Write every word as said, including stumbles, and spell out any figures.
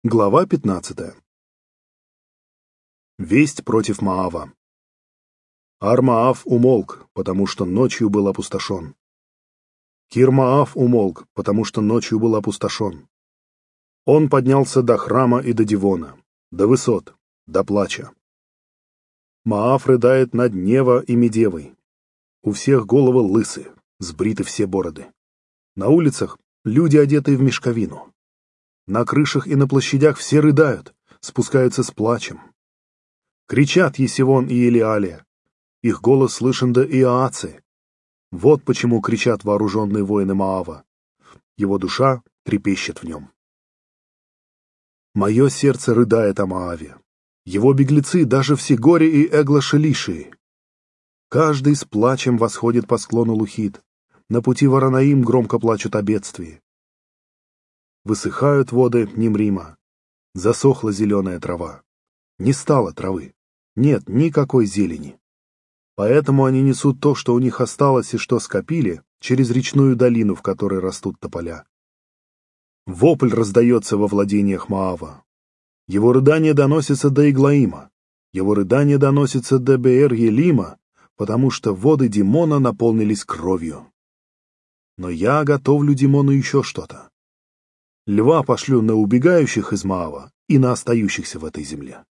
Глава пятнадцатая. Весть против Моава. Ар-Моав умолк, потому что ночью был опустошен. Кир-Моав умолк, потому что ночью был опустошен. Он поднялся до храма и до Дивона, до высот, до плача. Моав рыдает над Нева и Медевой. У всех головы лысы, сбриты все бороды. На улицах люди, одетые в мешковину. На крышах и на площадях все рыдают, спускаются с плачем. Кричат Есивон и Елиалия. Их голос слышен до Иоаци. Вот почему кричат вооруженные воины Моава. Его душа трепещет в нем. Мое сердце рыдает о Моаве. Его беглецы даже в Сигоре и Эглашелишии. Каждый с плачем восходит по склону Лухит. На пути в Аранаим громко плачут о бедствии. Высыхают воды Нимрима. Засохла зеленая трава. Не стало травы. Нет никакой зелени. Поэтому они несут то, что у них осталось и что скопили, через речную долину, в которой растут тополя. Вопль раздается во владениях Моава. Его рыдание доносится до Иглаима. Его рыдание доносится до Беэр-Елима, потому что воды Димона наполнились кровью. Но я готовлю Димону еще что-то. Льва пошлю на убегающих из Моава и на остающихся в этой земле.